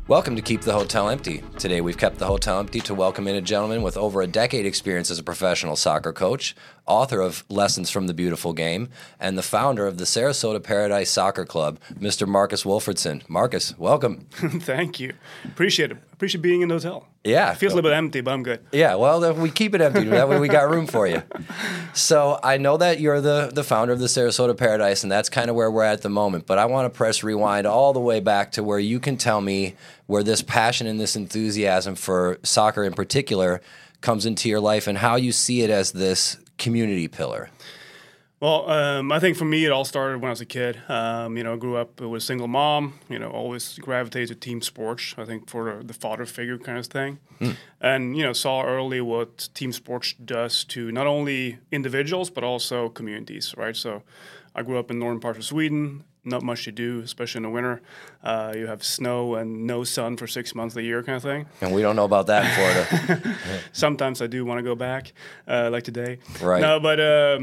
Welcome to Keep the Hotel Empty. Today we've kept the hotel empty to welcome in a gentleman with over a decade experience as a professional soccer coach, author of Lessons from the Beautiful Game, and the founder of the Sarasota Paradise Soccer Club, Mr. Marcus Wolfordson. Marcus, welcome. Thank you. Appreciate it. Appreciate being in the hotel. Yeah. It feels a little bit empty, but I'm good. Yeah, well, we keep it empty. That way we got room for you. So I know that you're the founder of the Sarasota Paradise, and that's kind of where we're at the moment. But I want to press rewind all the way back to where you can tell me where this passion and this enthusiasm for soccer in particular comes into your life and how you see it as this community pillar. Well, I think for me, it all started when I was a kid. I grew up with a single mom, always gravitated to team sports, I think for the father figure kind of thing. And, saw early what team sports does to not only individuals, but also communities, right? So I grew up in northern parts of Sweden, not much to do, especially in the winter. You have snow and no sun for 6 months a year kind of thing. And we don't know about that in Florida. Sometimes I do want to go back, like today. Right. No, but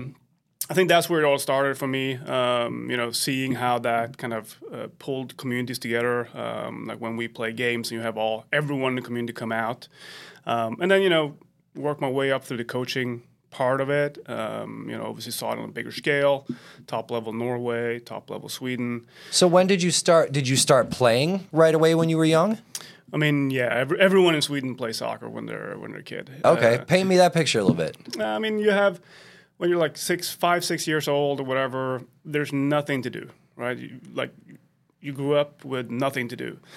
I think that's where it all started for me, seeing how that kind of pulled communities together, like when we play games and you have everyone in the community come out. And then, work my way up through the coaching part of it. Obviously saw it on a bigger scale, top level Norway, top level Sweden. So when did you start? Did you start playing right away when you were young? I mean, yeah, everyone in Sweden plays soccer when they're a kid. Okay, paint me that picture a little bit. You have, when you're like 5, 6 years old or whatever, there's nothing to do, right? You grew up with nothing to do,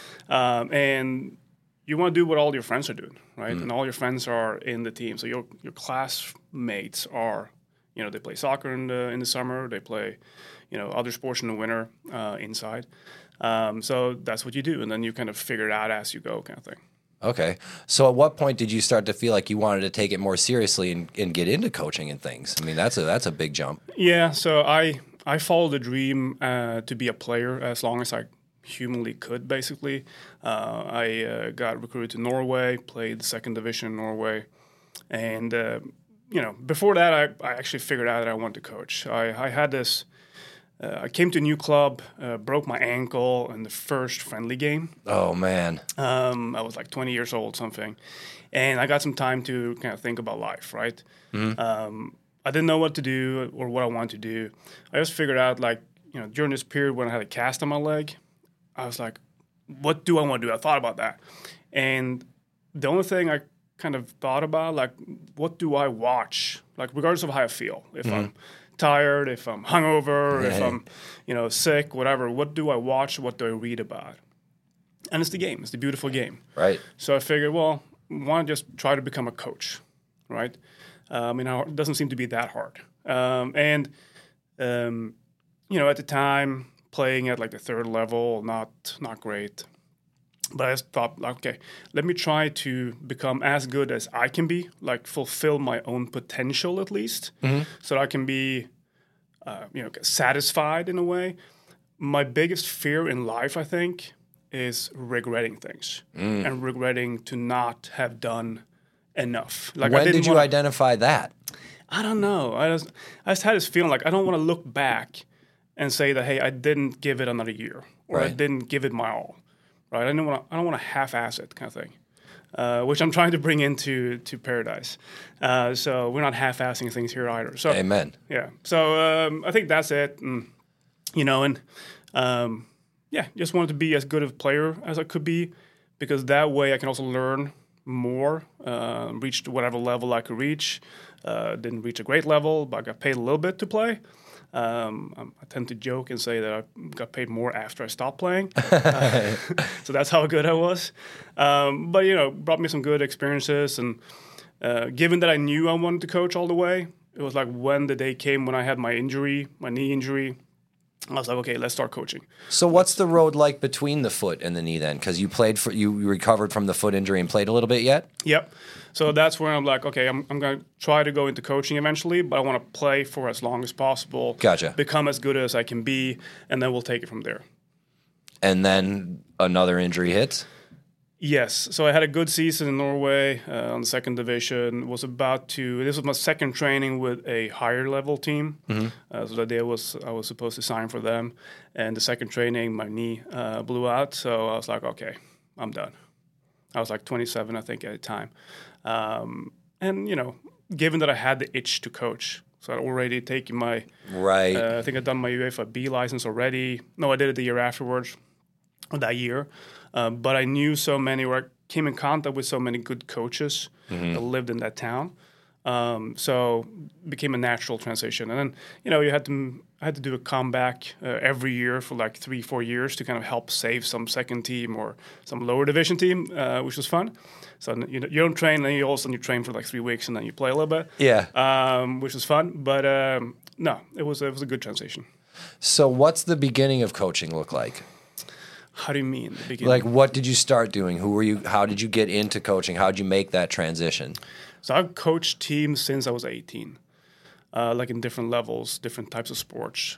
and you want to do what all your friends are doing, right? And all your friends are in the team. So your classmates are, they play soccer in the summer, they play, other sports in the winter inside. So that's what you do, and then you kind of figure it out as you go, kind of thing. Okay. So at what point did you start to feel like you wanted to take it more seriously and get into coaching and things? I mean, that's a big jump. Yeah. So I followed the dream to be a player as long as I humanly could, basically. I got recruited to Norway, played the second division in Norway. And, before that, I actually figured out that I wanted to coach. I had this... I came to a new club, broke my ankle in the first friendly game. Oh, man. I was like 20 years old, something. And I got some time to kind of think about life, right? Mm-hmm. I didn't know what to do or what I wanted to do. I just figured out, during this period when I had a cast on my leg, I was like, what do I want to do? I thought about that. And the only thing I kind of thought about, what do I watch? Regardless of how I feel. If I'm tired, if I'm hungover, if I'm, sick, whatever. What do I watch? What do I read about? And it's the game. It's the beautiful game. Right. So I figured, well, why don't I just try to become a coach, right? It doesn't seem to be that hard. At the time, playing at the third level, not great. But I just thought, okay, let me try to become as good as I can be, fulfill my own potential at least, so that I can be, satisfied in a way. My biggest fear in life, I think, is regretting things and regretting to not have done enough. When did you identify that? I don't know. I just had this feeling I don't want to look back and say that, hey, I didn't give it another year or I didn't give it my all. Right, I don't want to half-ass it kind of thing, which I'm trying to bring into Paradise. So we're not half-assing things here either. So amen. Yeah. So I think that's it. And, just wanted to be as good of a player as I could be, because that way I can also learn more, reach whatever level I could reach. Didn't reach a great level, but I got paid a little bit to play. I tend to joke and say that I got paid more after I stopped playing. So that's how good I was. But, brought me some good experiences. And given that I knew I wanted to coach all the way, it was when the day came when I had my knee injury, I was like, okay, let's start coaching. So what's the road like between the foot and the knee then? Because you recovered from the foot injury and played a little bit yet? Yep. So that's where I'm like, okay, I'm going to try to go into coaching eventually, but I want to play for as long as possible. Gotcha. Become as good as I can be, and then we'll take it from there. And then another injury hits? Yes. So I had a good season in Norway on the second division. This was my second training with a higher level team. So the idea was I was supposed to sign for them. And the second training, my knee blew out. So I was like, okay, I'm done. I was like 27, I think, at the time. And, given that I had the itch to coach, so I'd already taken my, Right. I think I'd done my UEFA B license already. No, I did it the year afterwards, or that year. But I knew so many, or I came in contact with so many good coaches that lived in that town. So it became a natural transition. And then, I had to do a comeback every year for like 3-4 years to kind of help save some second team or some lower division team, which was fun. So you don't train, then you train for like 3 weeks and then you play a little bit. Yeah. Which was fun. But no, it was a good transition. So what's the beginning of coaching look like? How do you mean the beginning? Like, what did you start doing? Who were you? How did you get into coaching? How did you make that transition? So I've coached teams since I was 18, like in different levels, different types of sports.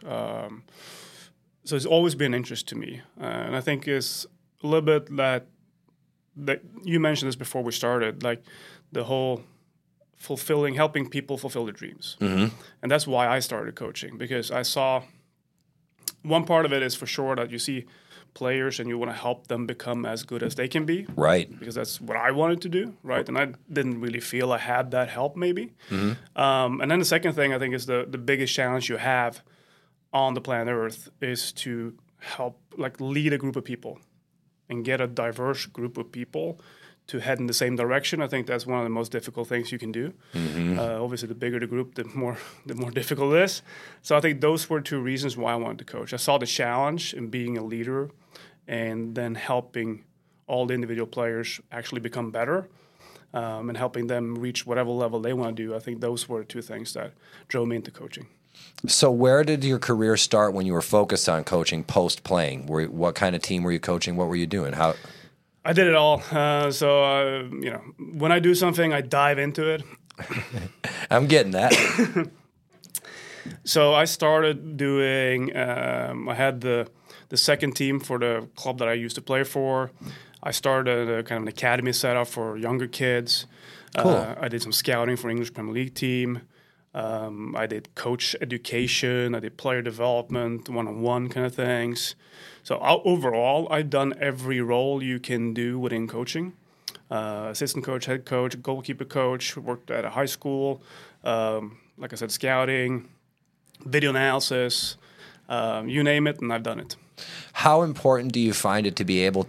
So it's always been an interest to me. And I think it's a little bit that you mentioned this before we started, like the whole helping people fulfill their dreams. And that's why I started coaching, because I saw one part of it is for sure that you see players and you want to help them become as good as they can be. Right. Because that's what I wanted to do, right? And I didn't really feel I had that help maybe. And then the second thing I think is the biggest challenge you have on the planet Earth is to help, like, lead a group of people and get a diverse group of people to head in the same direction. I think that's one of the most difficult things you can do. Obviously, the bigger the group, the more difficult it is. So I think those were 2 reasons why I wanted to coach. I saw the challenge in being a leader and then helping all the individual players actually become better, and helping them reach whatever level they want to do. I think those were 2 things that drove me into coaching. So where did your career start when you were focused on coaching post-playing? What kind of team were you coaching? What were you doing? How? I did it all. When I do something, I dive into it. I'm getting that. So I started doing, I had the second team for the club that I used to play for. I started a kind of an academy setup for younger kids. Cool. I did some scouting for English Premier League team. I did coach education. I did player development, one-on-one kind of things. So overall, I've done every role you can do within coaching. Assistant coach, head coach, goalkeeper coach, worked at a high school. Like I said, scouting, video analysis, you name it, and I've done it. How important do you find it to be able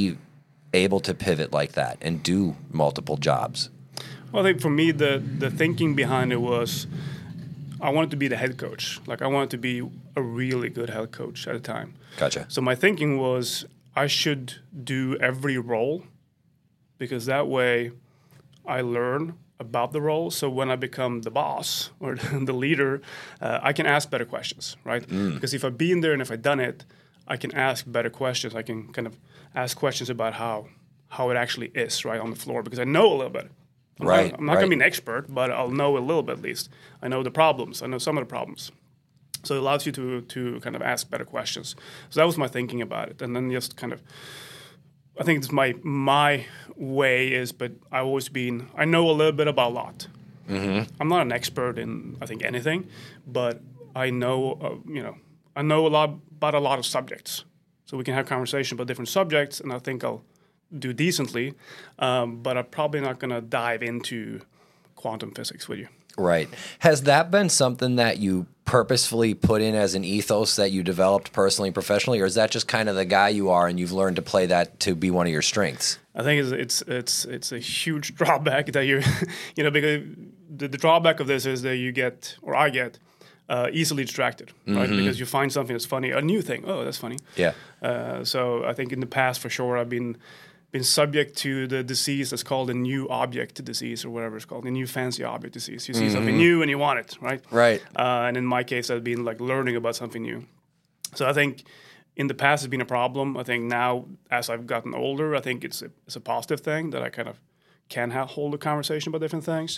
to pivot like that and do multiple jobs? Well, I think for me, the thinking behind it was I wanted to be the head coach. Like, I wanted to be a really good head coach at the time. Gotcha. So my thinking was I should do every role, because that way I learn about the role. So when I become the boss or the leader, I can ask better questions, right? Because if I've been there and if I've done it, I can ask better questions. I can kind of ask questions about how it actually is, right, on the floor, because I know a little bit. I'm not going to be an expert, but I'll know a little bit at least. I know the problems. I know some of the problems. So it allows you to kind of ask better questions. So that was my thinking about it. And then just kind of, I think it's my way is, but I know a little bit about a lot. I'm not an expert in, I think, anything, but I know, I know a lot about a lot of subjects. So we can have conversation about different subjects, and I think I'll do decently, but I'm probably not going to dive into quantum physics with you. Right. Has that been something that you purposefully put in as an ethos that you developed personally and professionally, or is that just kind of the guy you are and you've learned to play that to be one of your strengths? I think it's a huge drawback that you because the drawback of this is that I get easily distracted, right? Because you find something that's funny, a new thing. Oh, that's funny. Yeah. So I think in the past, for sure, I've been subject to the disease that's called a new object disease, or whatever it's called, a new fancy object disease. You see something new and you want it, right? Right. And in my case, I've been like learning about something new. So I think in the past it's been a problem. I think now, as I've gotten older, I think it's a positive thing that I kind of can hold a conversation about different things.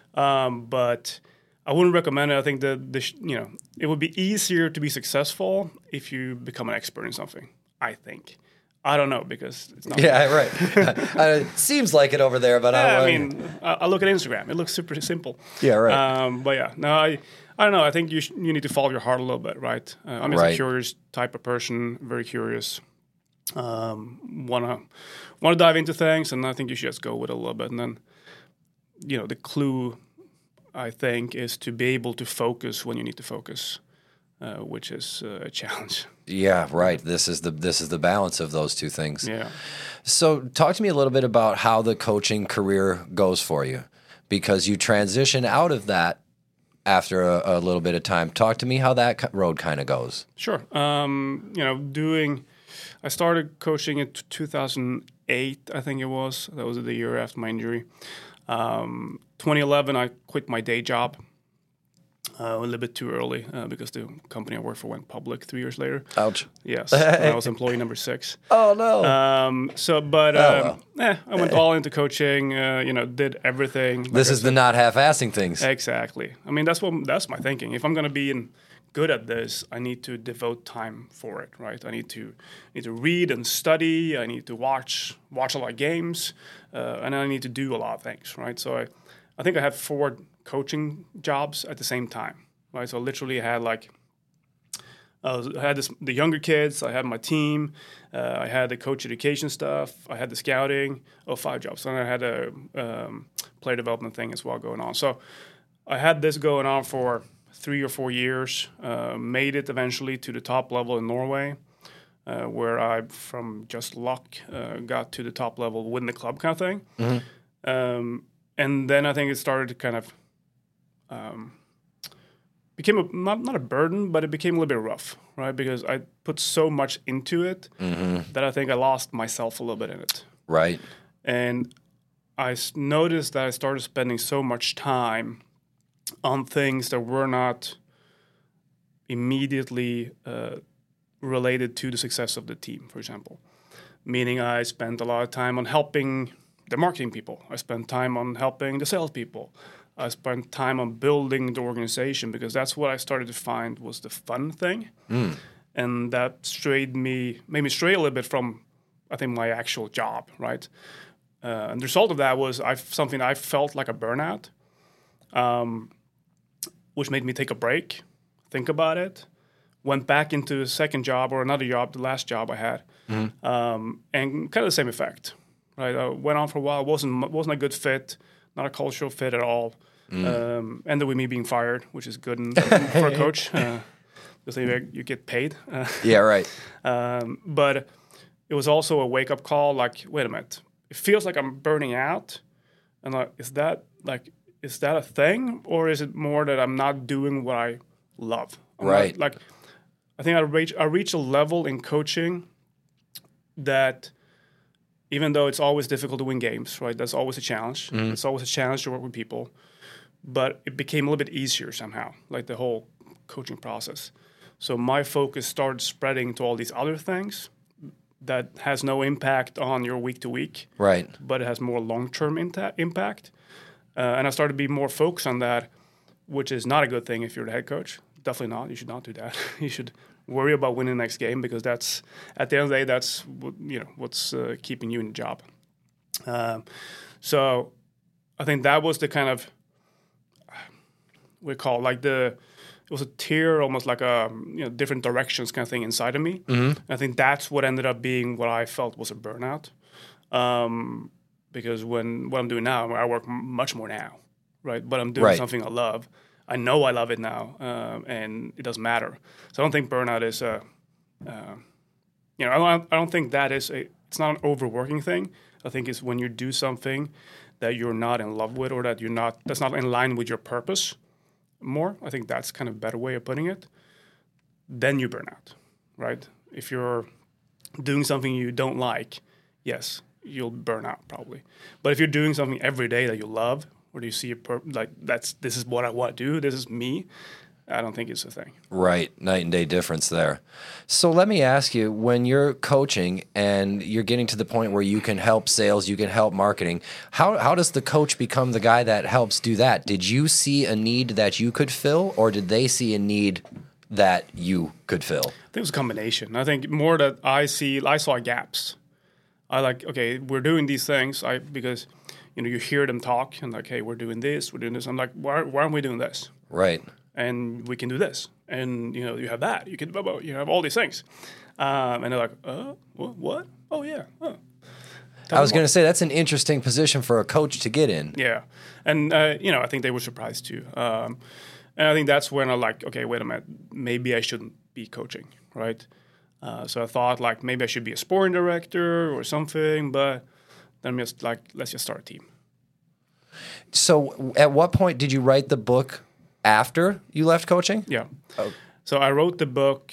But I wouldn't recommend it. I think it would be easier to be successful if you become an expert in something, I think. I don't know, because it's not. Yeah, right. It seems like it over there, but I look at Instagram. It looks super simple. Yeah, right. But yeah, no, I don't know. I think you need to follow your heart a little bit, right? I'm just a curious type of person, very curious. want to dive into things, and I think you should just go with it a little bit. And then, the clue, I think, is to be able to focus when you need to focus, which is a challenge. Yeah, right. This is the balance of those two things. Yeah. So talk to me a little bit about how the coaching career goes for you, because you transition out of that after a little bit of time. Talk to me how that road kind of goes. Sure. I started coaching in 2008, I think it was. That was the year after my injury. 2011, I quit my day job a little bit too early because the company I worked for went public 3 years later. Ouch. Yes, I was employee number 6. Oh, no. I went all into coaching, did everything. This is the not half-assing things. Exactly. I mean, that's my thinking. If I'm going to be good at this, I need to devote time for it, right? I need to read and study. I need to watch a lot of games, and I need to do a lot of things, right? So I think I had 4 coaching jobs at the same time, right? So literally I had the younger kids, I had my team, I had the coach education stuff, I had the scouting, 5 jobs. And I had a player development thing as well going on. So I had this going on for 3 or 4 years, made it eventually to the top level in Norway, where I, from just luck, got to the top level within the club kind of thing. Mm-hmm. And then I think it started to kind of became not a burden, but it became a little bit rough, right? Because I put so much into it that I think I lost myself a little bit in it. Right. And I noticed that I started spending so much time on things that were not immediately related to the success of the team, for example. Meaning I spent a lot of time on helping the marketing people. I spent time on helping the sales people. I spent time on building the organization because that's what I started to find was the fun thing. And that made me stray a little bit from, I think, my actual job, right? And the result of that was something I felt like a burnout, which made me take a break, think about it, went back into a second job or another job, the last job I had, and kind of the same effect, right? I went on for a while, wasn't a good fit, not a cultural fit at all. Ended with me being fired, which is good for a coach because you get paid. Yeah, right. But it was also a wake-up call. Like, wait a minute, it feels like I'm burning out, and like, is that a thing, or is it more that I'm not doing what I love? Right. I think I reach a level in coaching that, even though it's always difficult to win games, right? That's always a challenge. It's always a challenge to work with people. But it became a little bit easier somehow, like the whole coaching process. So my focus started spreading to all these other things that has no impact on your week to week. Right. But it has more long-term impact. And I started to be more focused on that, which is not a good thing if you're the head coach. Definitely not. You should not do that. You should worry about winning the next game because that's, at the end of the day, that's what's keeping you in the job. So I think that was the kind of, we call it was a tier, almost like a different directions kind of thing inside of me. Mm-hmm. I think that's what ended up being what I felt was a burnout. Because what I'm doing now, I work much more now, right? But I'm doing something I love. I know I love it now, and it doesn't matter. So I don't think burnout is I don't think that is it's not an overworking thing. I think it's when you do something that you're not in love with or that's not in line with your purpose more. I think that's kind of a better way of putting it. Then you burn out, right? If you're doing something you don't like, yes, you'll burn out probably. But if you're doing something every day that you love, or do you see this is what I want to do, this is me, I don't think it's a thing. Right, night and day difference there. So let me ask you, when you're coaching and you're getting to the point where you can help sales, you can help marketing, how does the coach become the guy that helps do that? Did you see a need that you could fill, or did they see a need that you could fill? I think it was a combination. I think more that I saw gaps. Okay, we're doing these things because you hear them talk and like, hey, we're doing this. I'm like, why aren't we doing this? Right. And we can do this. And, you have that. You have all these things. And they're like, what? Oh, yeah. Oh. I was going to say that's an interesting position for a coach to get in. Yeah. And, I think they were surprised too. And I think that's when I'm like, okay, wait a minute, maybe I shouldn't be coaching, right? So I thought like maybe I should be a sporting director or something, but then I'm just like, let's just start a team. So at what point did you write the book after you left coaching? Yeah. Oh. So I wrote the book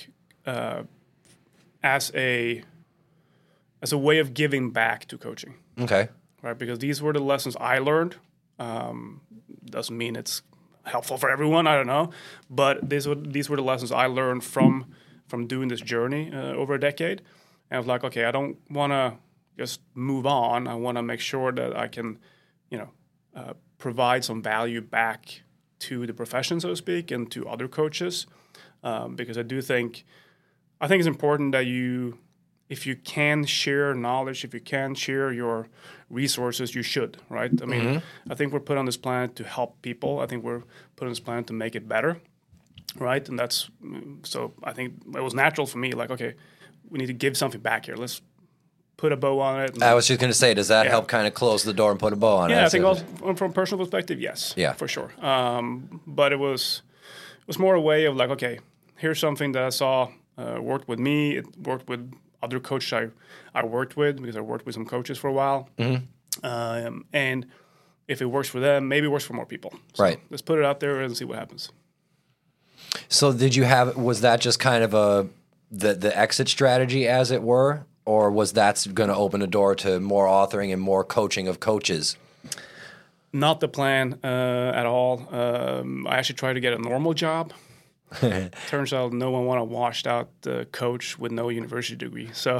as a way of giving back to coaching. Okay. Right, because these were the lessons I learned. Doesn't mean it's helpful for everyone. I don't know, but these were the lessons I learned from doing this journey over a decade. And I was like, okay, I don't want to just move on. I want to make sure that I can, provide some value back to the profession, so to speak, and to other coaches, because I think it's important that if you can share knowledge, if you can share your resources, you should, right? I mean, I think we're put on this planet to help people. I think we're put on this planet to make it better, right? And so I think it was natural for me, like, okay, we need to give something back here. Let's put a bow on it. I was just going to say, does that help kind of close the door and put a bow on it? Yeah, I think also, from a personal perspective, yes. Yeah. For sure. But it was more a way of like, okay, here's something that I saw worked with me. It worked with other coaches I worked with, because I worked with some coaches for a while. And if it works for them, maybe it works for more people. So right. Let's put it out there and see what happens. So was that just kind of the exit strategy, as it were? Or was that going to open a door to more authoring and more coaching of coaches? Not the plan at all. I actually tried to get a normal job. Turns out no one wanted a washed out coach with no university degree. So,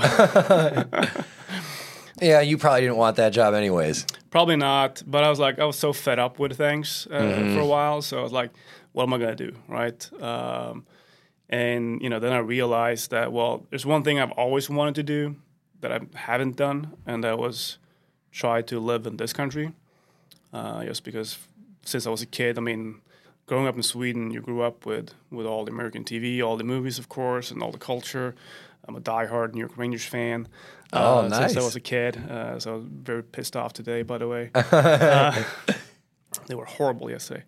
yeah, you probably didn't want that job anyways. Probably not. But I was so fed up with things for a while. So I was like, what am I going to do, right? And then I realized that, well, there's one thing I've always wanted to do that I haven't done, and that was try to live in this country. Just because since I was a kid, I mean, growing up in Sweden, you grew up with all the American TV, all the movies, of course, and all the culture. I'm a diehard New York Rangers fan. Nice. Since I was a kid. So I was very pissed off today, by the way. They were horrible yesterday.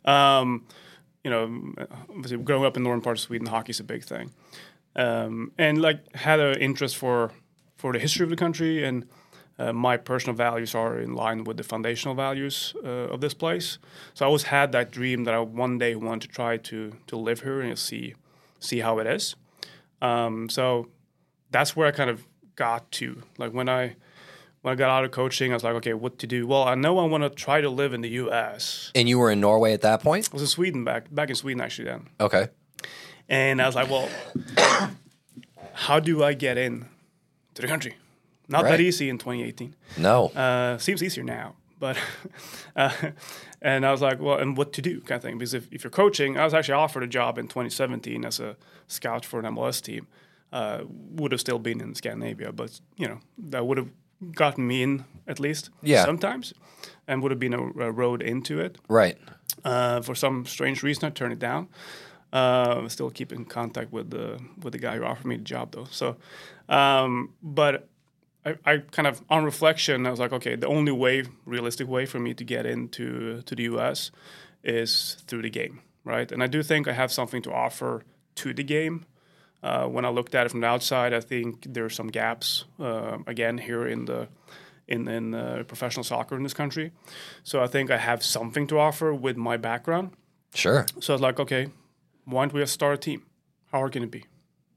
Obviously growing up in northern part of Sweden, hockey's a big thing. And like had an interest for the history of the country, and my personal values are in line with the foundational values of this place. So I always had that dream that I one day want to try to live here and see how it is. So that's where I kind of got to. Like when I got out of coaching, I was like, okay, what to do? Well, I know I want to try to live in the U.S. And you were in Norway at that point? I was in Sweden, back in Sweden actually then. Okay. And I was like, well, how do I get in to the country? Not that easy in 2018. No. Seems easier now. But and I was like, well, and what to do kind of thing. Because if you're coaching, I was actually offered a job in 2017 as a scout for an MLS team. Would have still been in Scandinavia, but, that would have gotten me in at least sometimes, and would have been a road into it. Right. For some strange reason, I turned it down. Still keep in contact with the guy who offered me the job, though. So, but I kind of, on reflection, I was like, okay, the only realistic way for me to get into the U.S. is through the game, right? And I do think I have something to offer to the game. When I looked at it from the outside, I think there are some gaps again here in professional soccer in this country. So I think I have something to offer with my background. Sure. So I was like, okay, why don't we just start a team? How hard can it be?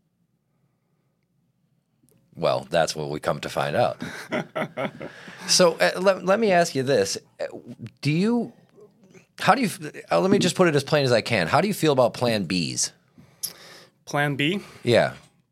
Well, that's what we come to find out. So let me ask you this: let me just put it as plain as I can. How do you feel about Plan Bs? Plan B? Yeah.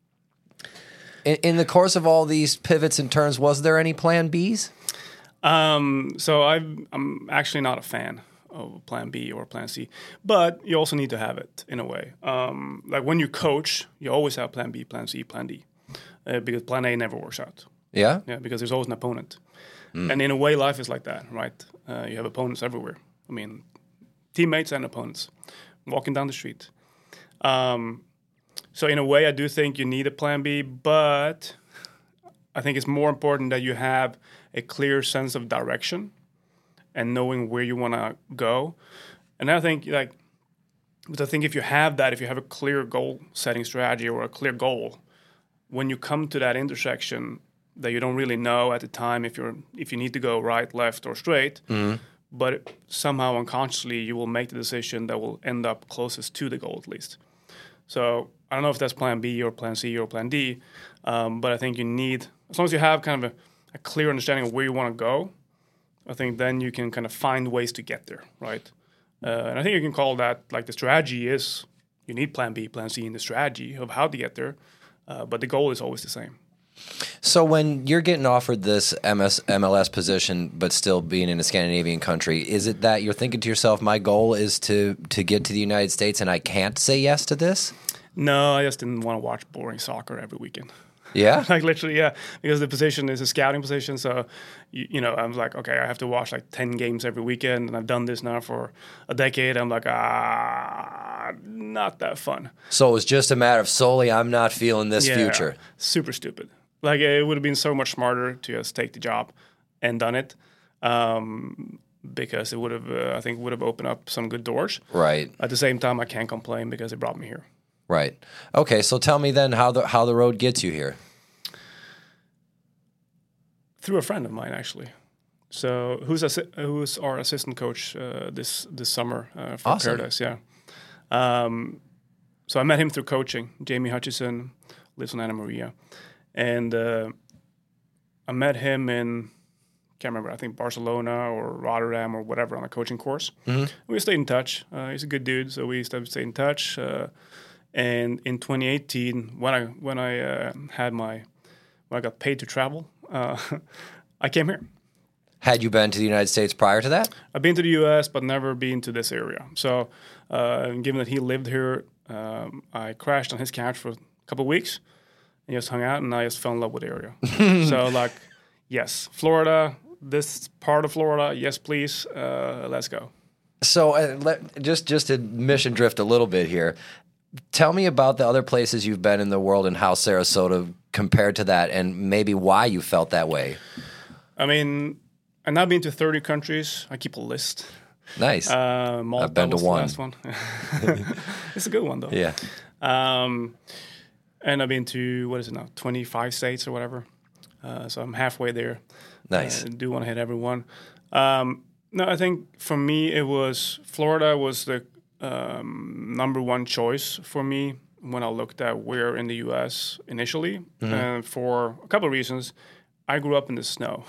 In the course of all these pivots and turns, was there any Plan Bs? So I'm actually not a fan of Plan B or Plan C, but you also need to have it in a way. Like when you coach, you always have Plan B, Plan C, Plan D, because Plan A never works out. Yeah? Yeah, because there's always an opponent. And in a way, life is like that, right? You have opponents everywhere. I mean, teammates and opponents walking down the street. So in a way, I do think you need a plan B, but I think it's more important that you have a clear sense of direction and knowing where you want to go. And I think if you have that, if you have a clear goal setting strategy or a clear goal, when you come to that intersection that you don't really know at the time if you need to go right, left, or straight, but somehow unconsciously you will make the decision that will end up closest to the goal at least. So I don't know if that's plan B or plan C or plan D, but I think you need, as long as you have kind of a clear understanding of where you want to go, I think then you can kind of find ways to get there, right? And I think you can call that, like, the strategy is you need plan B, plan C in the strategy of how to get there, but the goal is always the same. So when you're getting offered this MLS position, but still being in a Scandinavian country, is it that you're thinking to yourself, my goal is to get to the United States and I can't say yes to this? No, I just didn't want to watch boring soccer every weekend. Yeah? Like, literally, yeah. Because the position is a scouting position. So, you know, I'm like, okay, I have to watch like 10 games every weekend. And I've done this now for a decade. I'm like, not that fun. So it was just a matter of solely, I'm not feeling this future. Super stupid. Like, it would have been so much smarter to just take the job and done it. Because it would have, I think, would have opened up some good doors. Right. At the same time, I can't complain because it brought me here. Right. Okay, so tell me then how the road gets you here. Through a friend of mine, actually. So who's our assistant coach this summer for Awesome. Paradise? Yeah. So I met him through coaching. Jamie Hutchison lives in Anna Maria, and I met him in, can't remember, I think Barcelona or Rotterdam or whatever, on a coaching course. Mm-hmm. We stayed in touch. He's a good dude, so we stayed in touch. And in 2018, when I got paid to travel, I came here. Had you been to the United States prior to that? I've been to the U.S., but never been to this area. So, given that he lived here, I crashed on his couch for a couple of weeks and just hung out, and I just fell in love with the area. So, like, yes, Florida, this part of Florida, yes, please, let's go. So, just to mission drift a little bit here. Tell me about the other places you've been in the world and how Sarasota compared to that, and maybe why you felt that way. I mean, I've now been to 30 countries. I keep a list. Nice. Malta I've been to was one. the last one. It's a good one, though. Yeah. And I've been to, 25 states or whatever. So I'm halfway there. Nice. I do want to hit everyone. No, I think for me, Florida was the number one choice for me when I looked at where in the U.S. initially, for a couple of reasons. I grew up in the snow.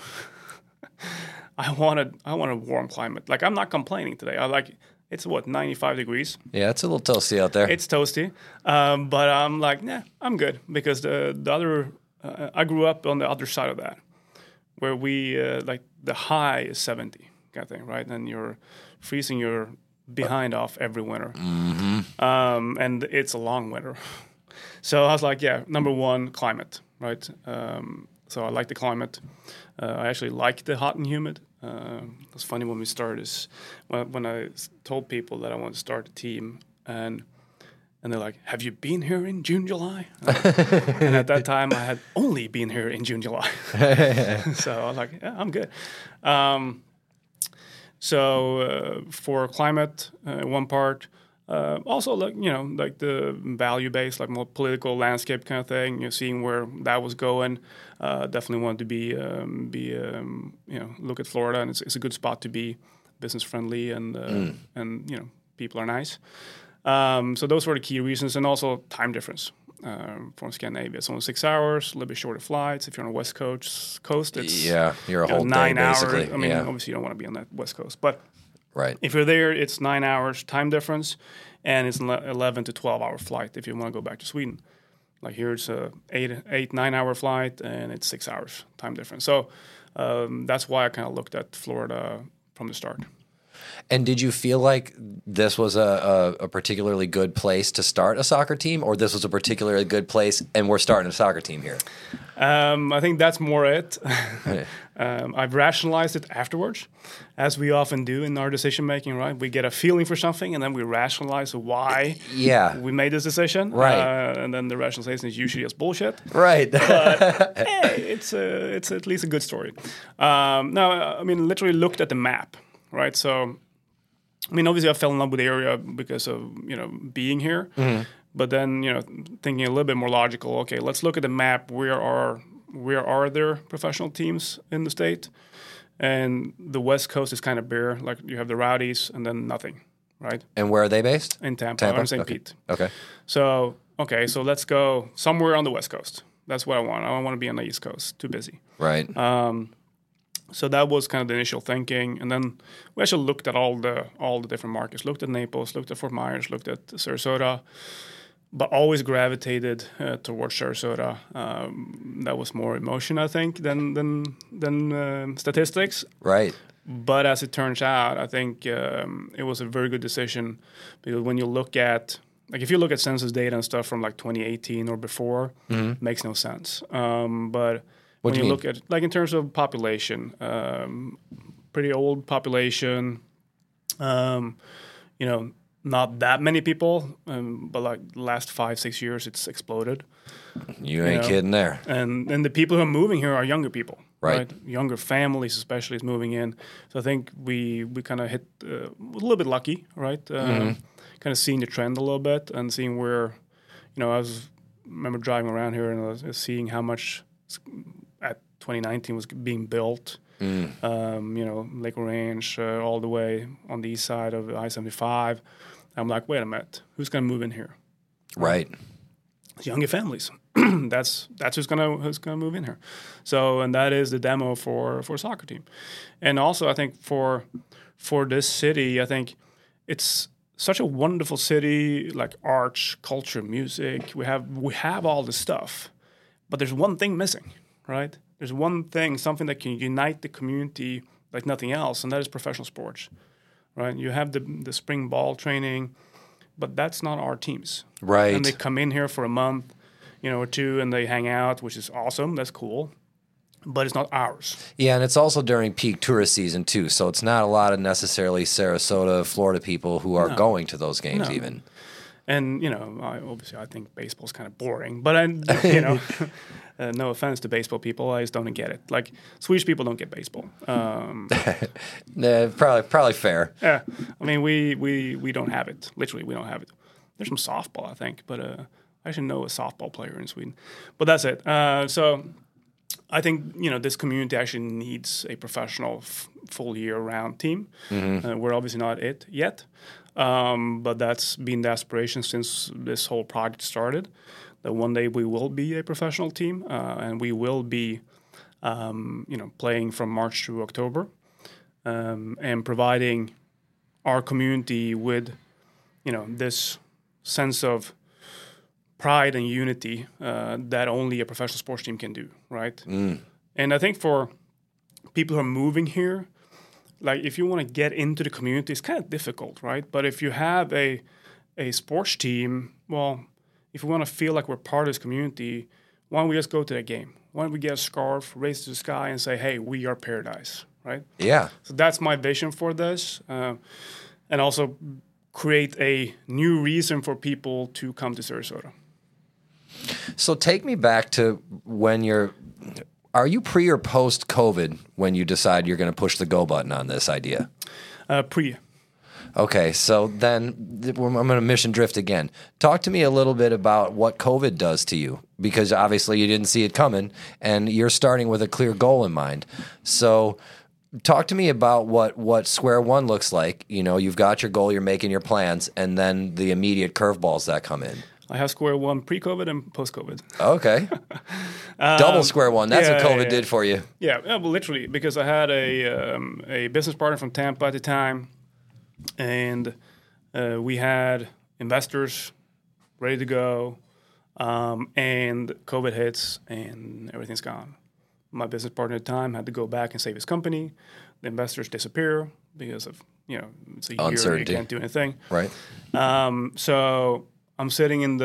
I want a warm climate. Like, I'm not complaining today. It's 95 degrees. Yeah, it's a little toasty out there. It's toasty, but I'm like, nah, I'm good, because the other I grew up on the other side of that, where we like the high is 70 kind of thing, right? And you're freezing your behind off every winter, and it's a long winter. So I was like, yeah, number one, climate, right? So I like the climate. I actually like the hot and humid. It's funny when we started, when I told people that I wanted to start a team, and they're like, have you been here in June, July? And at that time, I had only been here in June, July. So I was like, yeah, I'm good. So for climate, one part, also like the value based, like more political landscape kind of thing. Seeing where that was going. Definitely wanted to be look at Florida, and it's a good spot to be, business friendly, and people are nice. So those were the key reasons, and also time difference. From Scandinavia, it's only 6 hours, a little bit shorter flights. If you're on the West Coast, it's you're a whole 9 day, hours. basically. I mean, obviously you don't want to be on that West Coast, but right. If you're there, it's 9 hours time difference, and it's an 11 to 12 hour flight if you want to go back to Sweden. Like here, it's a 9 hour flight, and it's 6 hours time difference. So that's why I kind of looked at Florida from the start. And did you feel like this was a particularly good place to start a soccer team, or this was a particularly good place and we're starting a soccer team here? I think that's more it. I've rationalized it afterwards, as we often do in our decision making, right? We get a feeling for something and then we rationalize why we made this decision. Right. And then the rationalization is usually just bullshit. Right. But hey, it's at least a good story. Now, I mean, literally looked at the map, right? So, I mean, obviously I fell in love with the area because of, being here. Mm-hmm. But then, thinking a little bit more logical, okay, let's look at the map. Where are there professional teams in the state? And the West Coast is kind of bare. Like you have the Rowdies and then nothing, right? And where are they based? In Tampa. Or in St. Okay. Pete. Okay. So let's go somewhere on the West Coast. That's what I want. I don't want to be on the East Coast. Too busy. Right. So that was kind of the initial thinking, and then we actually looked at all the different markets. Looked at Naples, looked at Fort Myers, looked at Sarasota, but always gravitated towards Sarasota. That was more emotion, I think, than statistics. Right. But as it turns out, I think it was a very good decision, because when you look at, like, if you look at census data and stuff from like 2018 or before, it makes no sense. But when you look at, like, in terms of population, pretty old population, not that many people, but like the last 5-6 years, it's exploded. You ain't kidding there. And the people who are moving here are younger people, right? Younger families, especially, is moving in. So I think we kind of hit a little bit lucky, right? Kind of seeing the trend a little bit and seeing where, I remember driving around here and I was seeing how much at 2019 was being built. Lake Orange, all the way on the east side of I-75. I'm like, wait a minute, who's going to move in here? Right. It's younger families. That's who's gonna move in here. So, and that is the demo for a soccer team. And also, I think for this city, I think it's such a wonderful city, like arts, culture, music. We have all this stuff, but there's one thing missing, right? There's one thing, something that can unite the community like nothing else, and that is professional sports, right? You have the spring ball training, but that's not our teams. Right. And they come in here for a month, or two, and they hang out, which is awesome. That's cool. But it's not ours. Yeah, and it's also during peak tourist season, too, so it's not a lot of necessarily Sarasota, Florida people who are going to those games even. And, obviously I think baseball's kind of boring, but, no offense to baseball people, I just don't get it. Like, Swedish people don't get baseball. Probably fair. Yeah, I mean, we don't have it. Literally, we don't have it. There's some softball, I think, but I actually know a softball player in Sweden. But that's it. So I think, this community actually needs a professional full year-round team. We're obviously not it yet. But that's been the aspiration since this whole project started, that one day we will be a professional team, and we will be, playing from March through October, and providing our community with, this sense of pride and unity that only a professional sports team can do, right? And I think for people who are moving here, like, if you want to get into the community, it's kind of difficult, right? But if you have a sports team, well, if we want to feel like we're part of this community, why don't we just go to that game? Why don't we get a scarf, raise to the sky, and say, hey, we are Paradise, right? Yeah. So that's my vision for this. And also create a new reason for people to come to Sarasota. So take me back to when are you pre or post COVID when you decide you're going to push the go button on this idea? Pre. Okay, so then I'm going to mission drift again. Talk to me a little bit about what COVID does to you, because obviously you didn't see it coming, and you're starting with a clear goal in mind. So talk to me about what square one looks like. You've got your goal, you're making your plans, and then the immediate curveballs that come in. I have square one pre-COVID and post-COVID. Okay. Double square one. That's what COVID did for you. Yeah, well, literally, because I had a business partner from Tampa at the time, and we had investors ready to go, and COVID hits, and everything's gone. My business partner at the time had to go back and save his company. The investors disappear because of it's a year, Uncertainty. you can't do anything. Right. So I'm sitting in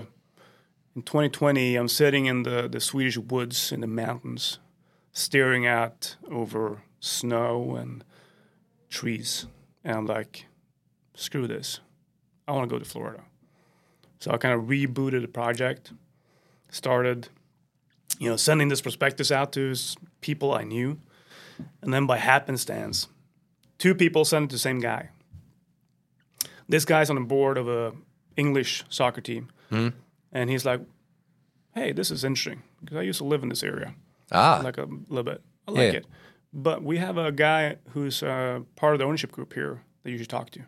2020, I'm sitting in the Swedish woods in the mountains, staring out over snow and trees. And I'm like, screw this. I want to go to Florida. So I kind of rebooted the project, started, sending this prospectus out to people I knew. And then by happenstance, 2 people sent it to the same guy. This guy's on the board of a English soccer team. Mm-hmm. And he's like, hey, this is interesting because I used to live in this area. Like a little bit. I like it. But we have a guy who's part of the ownership group here that you should talk to.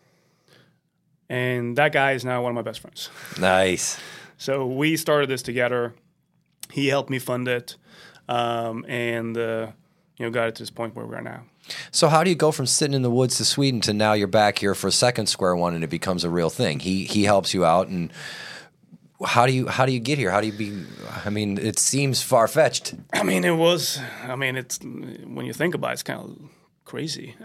And that guy is now one of my best friends. Nice. So we started this together. He helped me fund it, and got it to this point where we are now. So how do you go from sitting in the woods to Sweden to now you're back here for a second square one and it becomes a real thing? He helps you out, and how do you get here? It seems far-fetched. It's when you think about it, it's kind of crazy.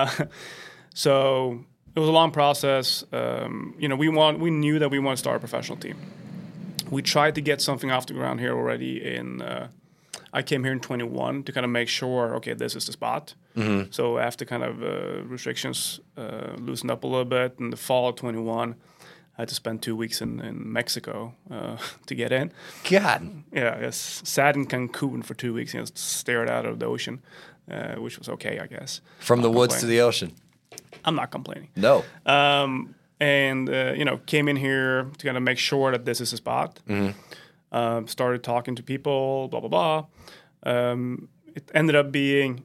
So it was a long process. We knew that we want to start a professional team. We tried to get something off the ground here already I came here in 21 to kind of make sure, okay, this is the spot. Mm-hmm. So after kind of restrictions loosened up a little bit in the fall of 21, I had to spend 2 weeks in Mexico to get in. God. Yeah, I sat in Cancun for 2 weeks and stared out of the ocean, which was okay, I guess. From the woods to the ocean. I'm not complaining. No. Came in here to kind of make sure that this is the spot. Mm-hmm. Started talking to people, blah, blah, blah. It ended up being,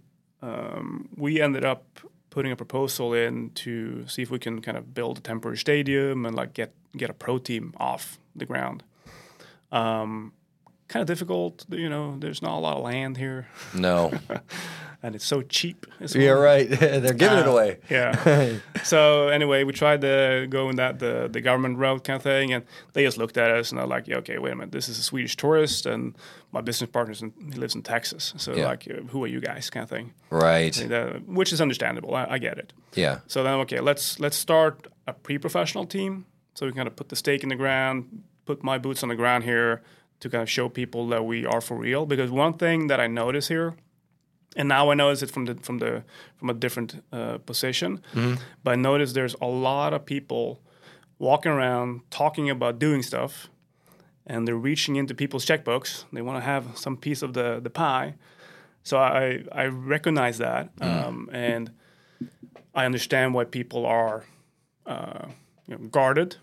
we ended up putting a proposal in to see if we can kind of build a temporary stadium and like get a pro team off the ground. Kind of difficult, there's not a lot of land here. No. And it's so cheap as well. Yeah, right. They're giving it away. Yeah. So anyway, we tried to go in the government route kind of thing, and they just looked at us and they're like, yeah, okay, wait a minute, this is a Swedish tourist, and my business partner he lives in Texas. So who are you guys kind of thing. Right. Which is understandable. I get it. Yeah. So then, okay, let's start a pre-professional team. So we kind of put the stake in the ground, put my boots on the ground here to kind of show people that we are for real. Because one thing that I notice here, and now I notice it from a different position, mm-hmm. but I notice there's a lot of people walking around talking about doing stuff, and they're reaching into people's checkbooks. They want to have some piece of the pie. So I recognize that, and I understand why people are guarded,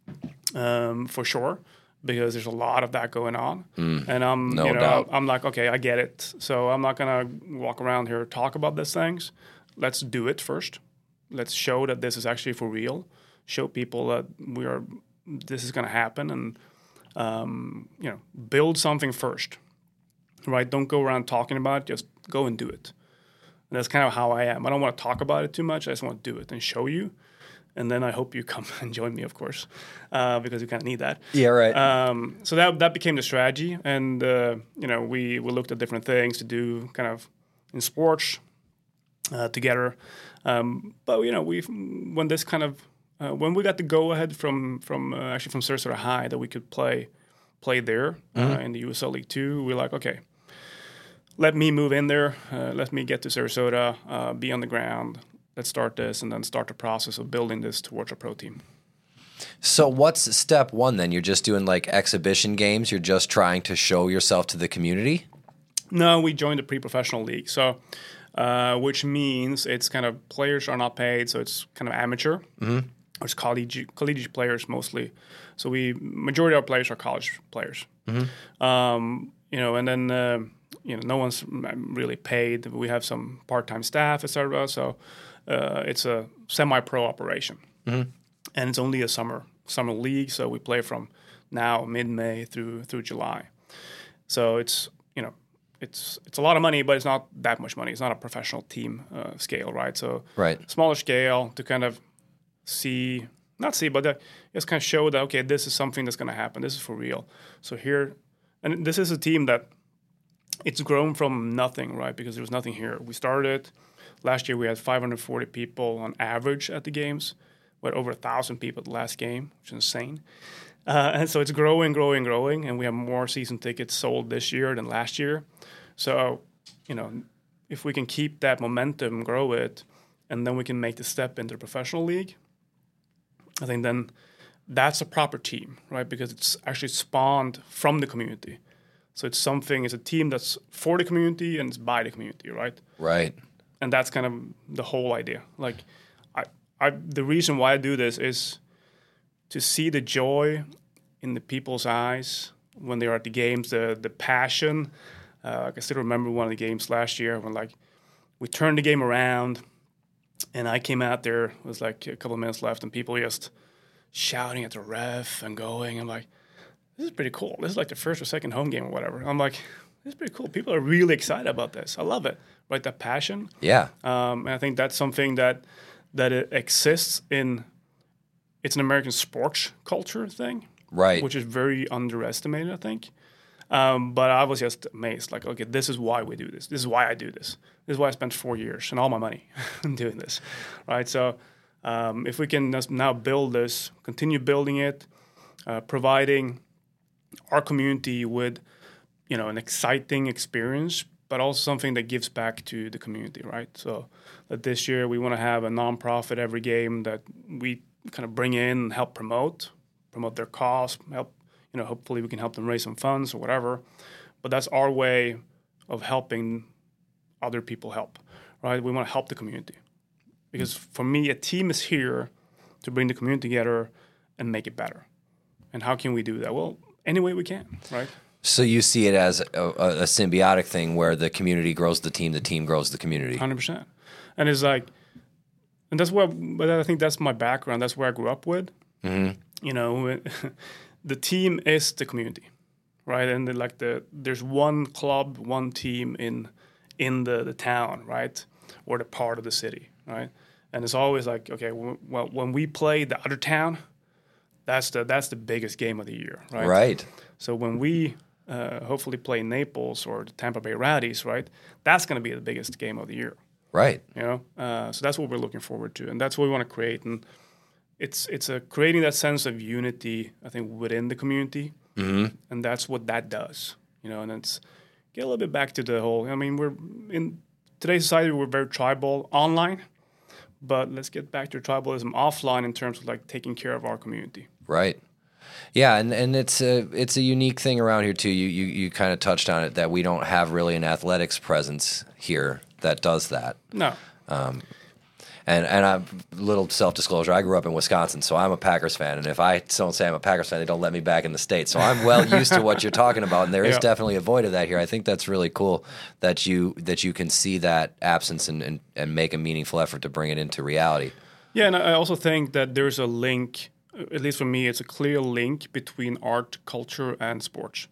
for sure. Because there's a lot of that going on, and I'm like, okay, I get it. So I'm not gonna walk around here talk about these things. Let's do it first. Let's show that this is actually for real. Show people that this is gonna happen, and build something first. Right? Don't go around talking about it. Just go and do it. And that's kind of how I am. I don't want to talk about it too much. I just want to do it and show you. And then I hope you come and join me, of course, because you kind of need that. Yeah, right. So that became the strategy, and we looked at different things to do, kind of in sports together. But when this kind of when we got the go ahead from Sarasota High that we could play there in the USL League 2, we're like, okay, let me move in there, let me get to Sarasota, be on the ground. Let's start this, and then start the process of building this towards a pro team. So what's step one then? You're just doing like exhibition games? You're just trying to show yourself to the community? No, we joined the pre-professional league. So, which means it's kind of players are not paid, so it's kind of amateur. Mm-hmm. It's collegiate players mostly. So majority of our players are college players. Mm-hmm. And then no one's really paid. We have some part-time staff, etc. So it's a semi-pro operation, mm-hmm. and it's only a summer league. So we play from now mid-May through July. So it's a lot of money, but it's not that much money. It's not a professional team scale, right? So smaller scale to kind of but just kind of show that, okay, this is something that's going to happen. This is for real. So here, and this is a team that it's grown from nothing, right? Because there was nothing here. We started Last year we had 540 people on average at the games. We had over 1,000 people at the last game, which is insane. And so it's growing, and we have more season tickets sold this year than last year. So, if we can keep that momentum, grow it, and then we can make the step into the professional league, I think then that's a proper team, right? Because it's actually spawned from the community. So it's a team that's for the community and it's by the community, right? Right. And that's kind of the whole idea. Like, the reason why I do this is to see the joy in the people's eyes when they're at the games, the passion. I still remember one of the games last year when we turned the game around, and I came out there. It was like a couple of minutes left, and people just shouting at the ref and going. I'm like, this is pretty cool. This is like the first or second home game or whatever. I'm like, this is pretty cool. People are really excited about this. I love it. Right, that passion. Yeah. And I think that's something that it exists in. It's an American sports culture thing. Right. Which is very underestimated, I think. But I was just amazed. Like, okay, this is why we do this. This is why I do this. This is why I spent 4 years and all my money doing this, right? So if we can now build this, continue building it, providing our community with, an exciting experience, but also something that gives back to the community, right? So this year we want to have a nonprofit every game that we kind of bring in and help promote their cause, help, hopefully we can help them raise some funds or whatever. But that's our way of helping other people help, right? We want to help the community. Because for me, a team is here to bring the community together and make it better. And how can we do that? Well, any way we can, right? So you see it as a symbiotic thing where the community grows the team grows the community. 100%. And it's like, and that's where, but I think that's my background. That's where I grew up with. Mm-hmm. The team is the community, right? And there's one club, one team in the town, right? Or the part of the city, right? And it's always like, okay, well, when we play the other town, that's the biggest game of the year, right? Right. So when we hopefully play Naples or the Tampa Bay Rowdies, right? That's going to be the biggest game of the year. Right. So that's what we're looking forward to, and that's what we want to create. And it's creating that sense of unity, I think, within the community, and that's what that does. And it's get a little bit back to the whole. I mean, we're in today's society, we're very tribal online, but let's get back to tribalism offline in terms of taking care of our community. Right. Yeah, and it's a unique thing around here too. You kind of touched on it that we don't have really an athletics presence here that does that. No. And a little self-disclosure, I grew up in Wisconsin, so I'm a Packers fan. And if I don't say I'm a Packers fan, they don't let me back in the state. So I'm well used to what you're talking about, and there is definitely a void of that here. I think that's really cool that you can see that absence and make a meaningful effort to bring it into reality. Yeah, and I also think that there's a link, at least for me, it's a clear link between art, culture, and sports.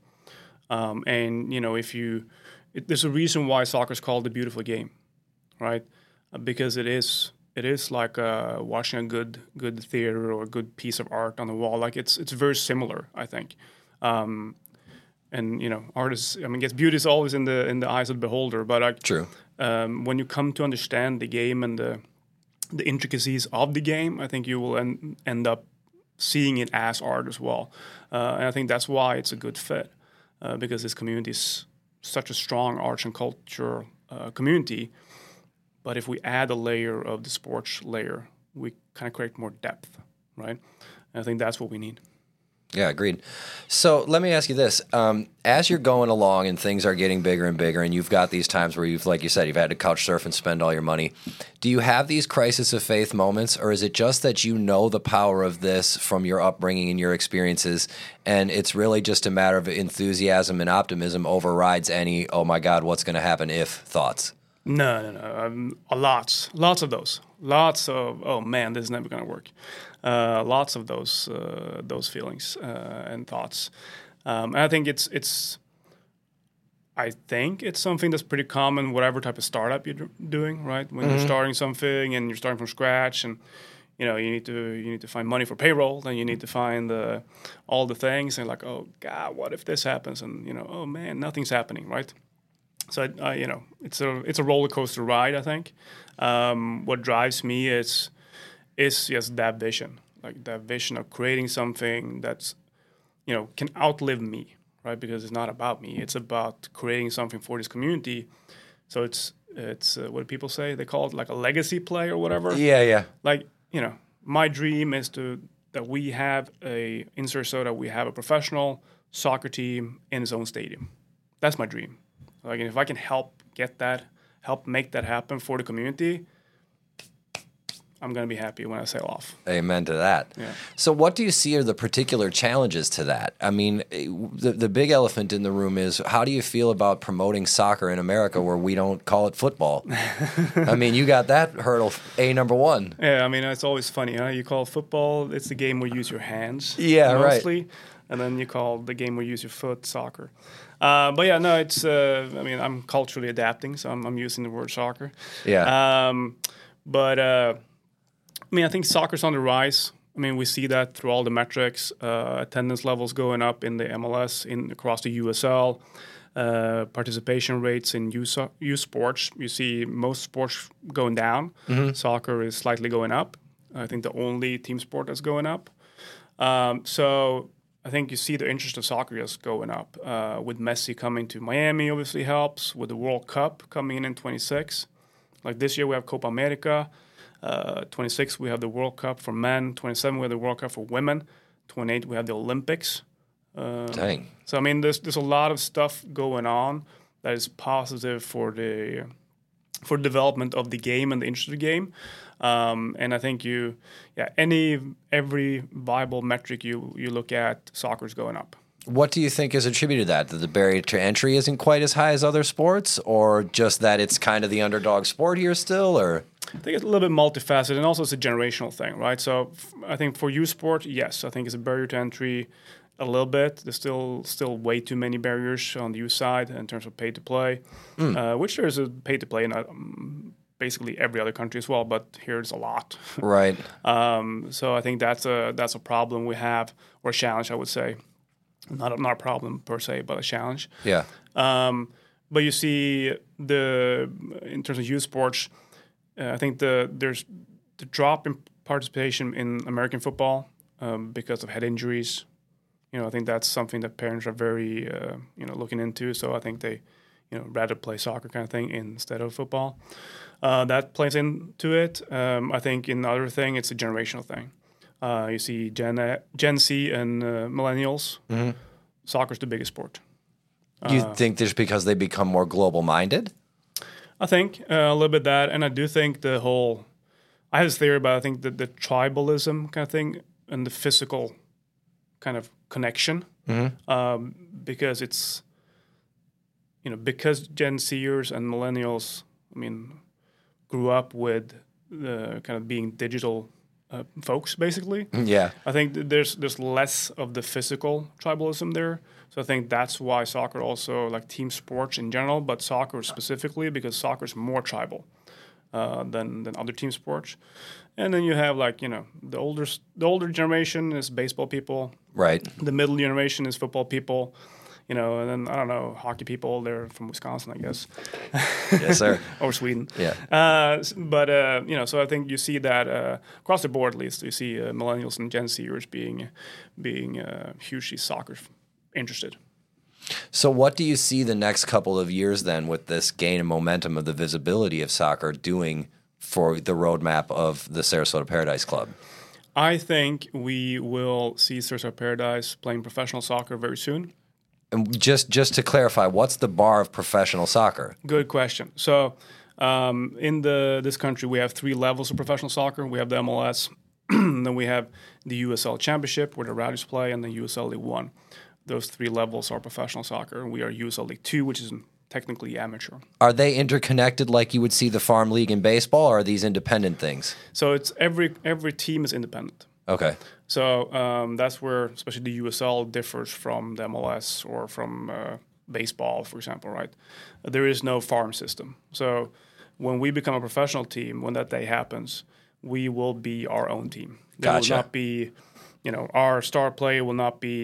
There's a reason why soccer is called the beautiful game, right? Because it is like watching a good theater or a good piece of art on the wall. Like it's very similar, I think. Art is, I guess beauty is always in the eyes of the beholder. But true. When you come to understand the game and the intricacies of the game, I think you will end up seeing it as art as well. And I think that's why it's a good fit because this community is such a strong arts and culture community. But if we add a layer of the sports layer, we kind of create more depth, right? And I think that's what we need. Yeah, agreed. So let me ask you this. As you're going along and things are getting bigger and bigger, and you've got these times where you've, like you said, you've had to couch surf and spend all your money, do you have these crisis of faith moments, or is it just that you know the power of this from your upbringing and your experiences, and it's really just a matter of enthusiasm and optimism overrides any, oh my God, what's going to happen if thoughts? No. Lots of those. Lots of, oh man, this is never going to work. Lots of those feelings and thoughts. And I think it's something that's pretty common, whatever type of startup you're doing, right? When you're starting something and you're starting from scratch, and you need to find money for payroll, then you need to find all the things, and oh God, what if this happens? And oh man, nothing's happening, right? So it's a roller coaster ride. I think what drives me is just that vision, like that vision of creating something that's can outlive me, right? Because it's not about me; it's about creating something for this community. So it's what do people say? They call it like a legacy play or whatever. Yeah. Like my dream is that we have in Sarasota we have a professional soccer team in its own stadium. That's my dream. Like, if I can help make that happen for the community, I'm going to be happy when I sail off. Amen to that. Yeah. So what do you see are the particular challenges to that? I mean, the big elephant in the room is, how do you feel about promoting soccer in America where we don't call it football? I mean, you got that hurdle, number one. Yeah, I mean, it's always funny, huh? You call football, it's the game where you use your hands mostly. Right. And then you call the game where you use your foot soccer. But yeah, no, it's, I mean, I'm culturally adapting, so I'm using the word soccer. Yeah. I mean, I think soccer's on the rise. I mean, we see that through all the metrics, attendance levels going up in the MLS, across the USL, participation rates in youth sports. You see most sports going down. Mm-hmm. Soccer is slightly going up. I think the only team sport that's going up. So I think you see the interest of soccer just going up. With Messi coming to Miami obviously helps. With the World Cup coming in 26. Like this year we have Copa America. 26 we have the World Cup for men. 27 we have the World Cup for women. 28 we have the Olympics. Dang. So I mean there's a lot of stuff going on that is positive for the development of the game and the interest of the game. And I think every viable metric you look at, soccer's going up. What do you think is attributed to that? That the barrier to entry isn't quite as high as other sports, or just that it's kind of the underdog sport here still, or? I think it's a little bit multifaceted, and also it's a generational thing, right? So I think for youth sport, yes, I think it's a barrier to entry a little bit. There's still way too many barriers on the youth side in terms of pay to play, which there's a pay to play in basically every other country as well, but here it's a lot. Right. So I think that's a problem we have, or a challenge, I would say. Not a problem per se, but a challenge. Yeah. But you see in terms of youth sports, I think there's the drop in participation in American football because of head injuries. I think that's something that parents are very looking into. So I think they rather play soccer kind of thing instead of football. That plays into it. I think in the other thing, it's a generational thing. You see Gen Z and millennials. Mm-hmm. Soccer's the biggest sport. You think there's because they become more global-minded? I think a little bit that, and I do think I have this theory about, I think that the tribalism kind of thing and the physical kind of connection, because it's, because Gen Zers and millennials, I mean, grew up with the kind of being digital folks, basically. Yeah. I think there's less of the physical tribalism there. So I think that's why soccer also, like team sports in general, but soccer specifically, because soccer is more tribal than other team sports. And then you have the older generation is baseball people. Right. The middle generation is football people. And then, I don't know, hockey people, they're from Wisconsin, I guess. Yes, sir. Or Sweden. Yeah. So I think you see that across the board, at least, you see millennials and Gen Zers being hugely soccer interested. So what do you see the next couple of years then with this gain of momentum of the visibility of soccer doing for the roadmap of the Sarasota Paradise Club? I think we will see Sarasota Paradise playing professional soccer very soon. And just to clarify, what's the bar of professional soccer? Good question. So in this country, we have 3 levels of professional soccer. We have the MLS, then we have the USL Championship, where the Rowdies play, and the USL League 1. Those 3 levels are professional soccer. We are USL League 2, which is technically amateur. Are they interconnected like you would see the farm league in baseball, or are these independent things? So it's every team is independent. Okay. So that's where, especially the USL, differs from the MLS or from baseball, for example, right? There is no farm system. So when we become a professional team, when that day happens, we will be our own team. There Gotcha. will not be, our star player will not be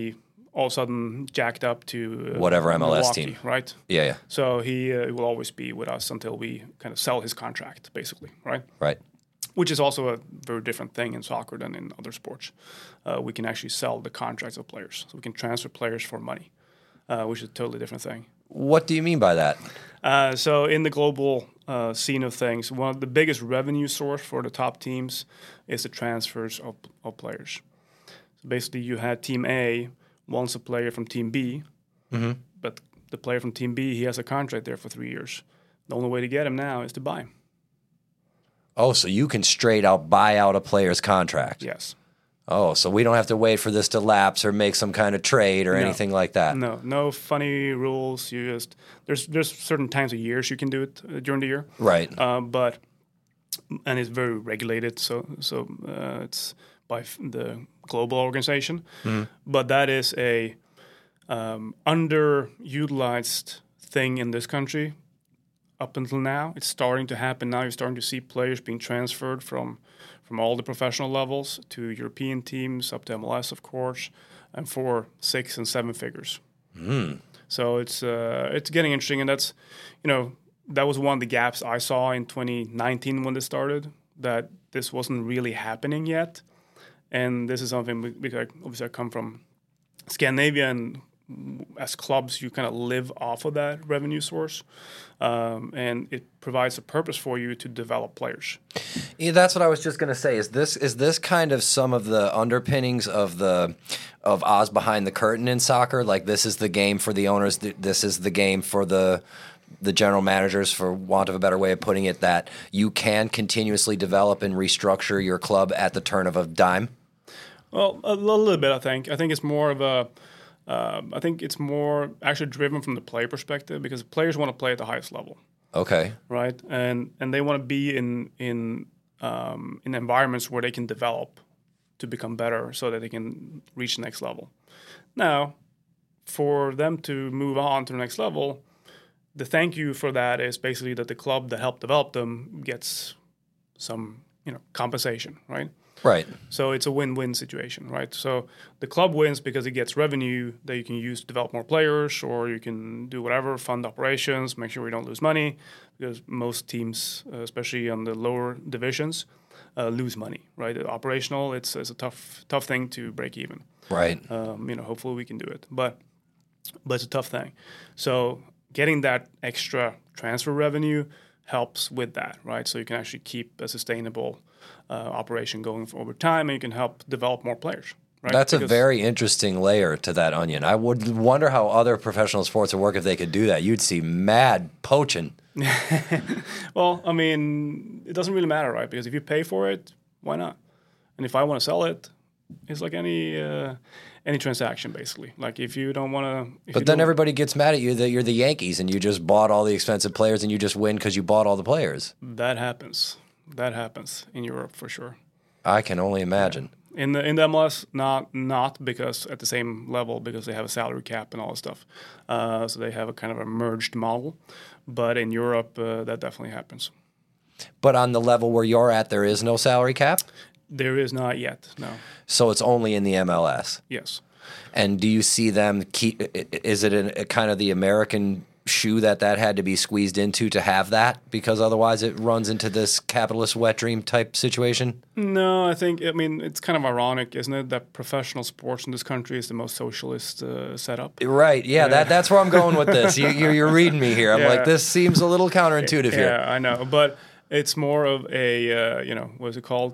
all of a sudden jacked up to whatever MLS Milwaukee, team. right? Yeah. So he will always be with us until we kind of sell his contract, basically, right? Right. Which is also a very different thing in soccer than in other sports. We can actually sell the contracts of players, so we can transfer players for money, which is a totally different thing. What do you mean by that? So in the global scene of things, one of the biggest revenue source for the top teams is the transfers of players. So basically, you had Team A wants a player from Team B, but the player from Team B, he has a contract there for 3 years. The only way to get him now is to buy him. Oh, so you can straight out buy out a player's contract. Yes. Oh, so we don't have to wait for this to lapse or make some kind of trade or anything like that. No funny rules. You just there's certain times of years you can do it during the year. Right. And it's very regulated. So it's by the global organization. But that is a underutilized thing in this country. Up until now, it's starting to happen now. You're starting to see players being transferred from all the professional levels to European teams, up to MLS, of course, and for 6 and 7 figures. So it's getting interesting, and that's, that was one of the gaps I saw in 2019 when this started, that this wasn't really happening yet. And this is something because obviously I come from Scandinavia, and as clubs, you kind of live off of that revenue source, and it provides a purpose for you to develop players. Yeah, that's what I was just going to say. Is this kind of some of the underpinnings of Oz behind the curtain in soccer? Like, this is the game for the owners. This is the game for the general managers, for want of a better way of putting it, that you can continuously develop and restructure your club at the turn of a dime? Well, a little bit, I think. I think it's more of a I think it's more actually driven from the player perspective, because players want to play at the highest level. Okay. Right, and they want to be in environments where they can develop to become better, so that they can reach the next level. Now, for them to move on to the next level, the thank you for that is basically that the club that helped develop them gets some compensation, right? Right. So it's a win-win situation, right? So the club wins because it gets revenue that you can use to develop more players, or you can do whatever, fund operations, make sure we don't lose money, because most teams, especially on the lower divisions, lose money, right? Operational, it's a tough thing to break even. Right. Hopefully we can do it, but it's a tough thing. So getting that extra transfer revenue helps with that, right? So you can actually keep a sustainable operation going for over time, and you can help develop more players. Right? That's a very interesting layer to that onion. I would wonder how other professional sports would work if they could do that. You'd see mad poaching. Well, I mean, it doesn't really matter, right? Because if you pay for it, why not? And if I want to sell it, it's like any transaction, basically. Like if you don't want to... But then everybody gets mad at you that you're the Yankees and you just bought all the expensive players and you just win because you bought all the players. That happens. That happens in Europe for sure. I can only imagine. Yeah. In the MLS, not because at the same level, because they have a salary cap and all that stuff. So they have a kind of a merged model. But in Europe, that definitely happens. But on the level where you're at, there is no salary cap? There is not yet, no. So it's only in the MLS? Yes. And do you see them keep? Is it a kind of the American shoe that had to be squeezed into to have that, because otherwise it runs into this capitalist wet dream type situation? No, I mean, it's kind of ironic, isn't it, that professional sports in this country is the most socialist setup? Right. Yeah. That's where I'm going with this. You're reading me here. I'm like, this seems a little counterintuitive here. Yeah, I know, but it's more of a what is it called?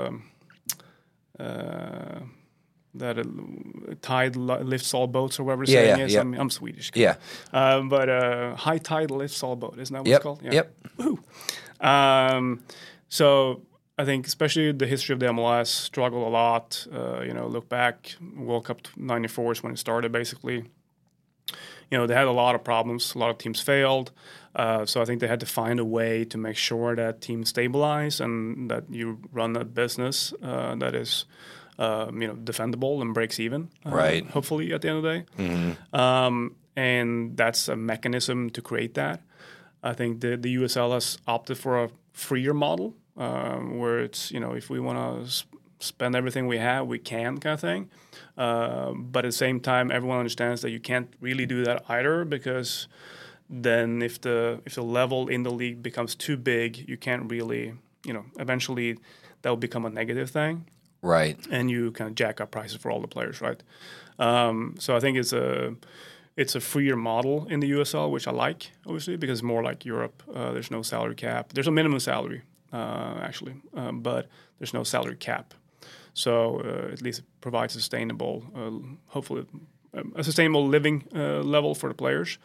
That tide lifts all boats, or whatever the saying is. Yep. I'm Swedish. Yeah. But high tide lifts all boat. Isn't that what it's called? Yeah. Yep. Woohoo. So I think especially the history of the MLS struggled a lot. Look back, World Cup '94 is when it started, basically. They had a lot of problems. A lot of teams failed. So I think they had to find a way to make sure that teams stabilize and that you run a business that is defendable and breaks even. Right. Hopefully at the end of the day. Mm-hmm. And that's a mechanism to create that. I think the USL has opted for a freer model where it's, if we want to spend everything we have, we can, kind of thing. But at the same time, everyone understands that you can't really do that either, because then if the level in the league becomes too big, you can't really, eventually that will become a negative thing. Right. And you kind of jack up prices for all the players, right? So I think it's a freer model in the USL, which I like, obviously, because it's more like Europe. There's no salary cap. There's a minimum salary, actually, but there's no salary cap. So at least it provides hopefully, a sustainable living level for the players,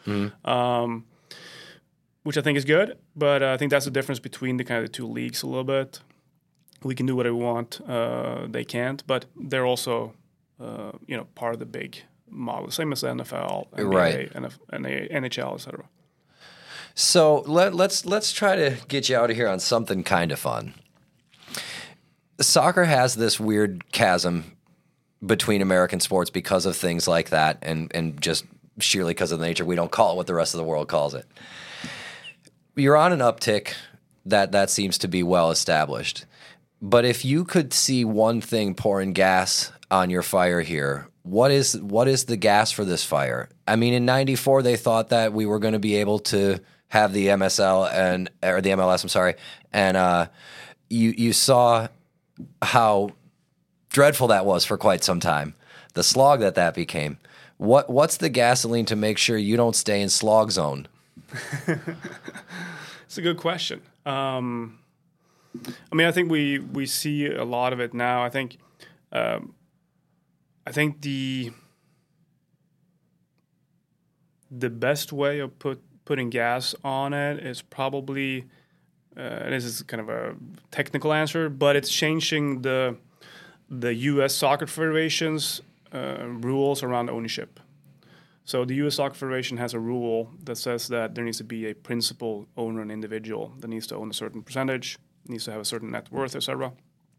which I think is good. But I think that's the difference between the two leagues a little bit. We can do whatever we want. They can't, but they're also, part of the big model, same as the NFL, NBA, right, and the NHL, etc. So let's try to get you out of here on something kind of fun. Soccer has this weird chasm between American sports because of things like that, and just sheerly because of the nature. We don't call it what the rest of the world calls it. You're on an uptick. That seems to be well established. But if you could see one thing pouring gas on your fire here, what is the gas for this fire? I mean, in '94 they thought that we were going to be able to have the MSL or the MLS. I'm sorry, and you saw how dreadful that was for quite some time. The slog that became. What's the gasoline to make sure you don't stay in slog zone? It's a good question. I mean, I think we see a lot of it now. I think the best way of putting gas on it is probably, this is kind of a technical answer, but it's changing the U.S. Soccer Federation's rules around ownership. So the U.S. Soccer Federation has a rule that says that there needs to be a principal owner, an individual that needs to own a certain percentage, needs to have a certain net worth, etc.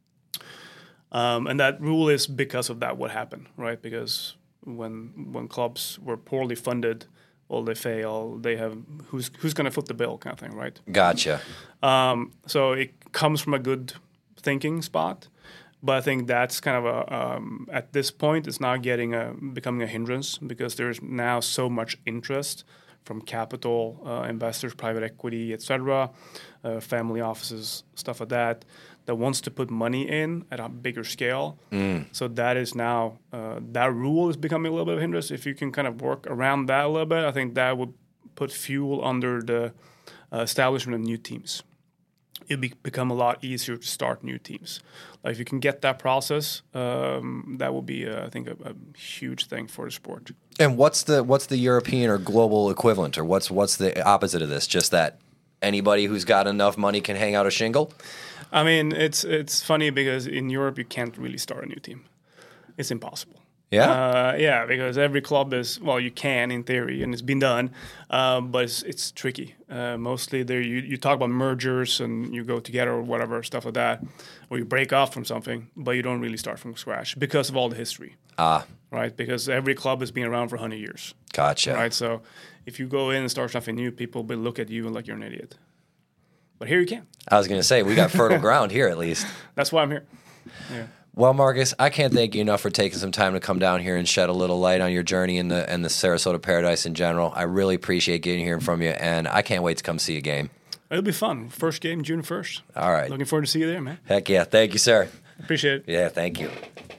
And that rule is because of that what happened, right? Because when clubs were poorly funded, well, they fail. They have who's going to foot the bill, kind of thing, right? Gotcha. So it comes from a good thinking spot, but I think that's kind of at this point it's now becoming a hindrance, because there's now so much interest from capital investors, private equity, etc., family offices, stuff like that wants to put money in at a bigger scale. So that is now, that rule is becoming a little bit of a hindrance. If you can kind of work around that a little bit, I think that would put fuel under the establishment of new teams. It'd become a lot easier to start new teams. Like if you can get that process, that will be, I think, a huge thing for the sport. And what's the European or global equivalent, or what's the opposite of this? Just that anybody who's got enough money can hang out a shingle? I mean, it's funny because in Europe you can't really start a new team. It's impossible. Yeah? Yeah, because every club you can in theory, and it's been done, but it's tricky. Mostly there you talk about mergers and you go together or whatever, stuff like that, or you break off from something, but you don't really start from scratch because of all the history. Right? Because every club has been around for 100 years. Gotcha. Right? So if you go in and start something new, people will look at you like you're an idiot. But here you can. I was going to say, we got fertile ground here at least. That's why I'm here. Yeah. Well, Marcus, I can't thank you enough for taking some time to come down here and shed a little light on your journey in the Sarasota Paradise in general. I really appreciate getting hearing from you, and I can't wait to come see a game. It'll be fun. First game, June 1st. All right. Looking forward to see you there, man. Heck yeah. Thank you, sir. Appreciate it. Yeah, thank you.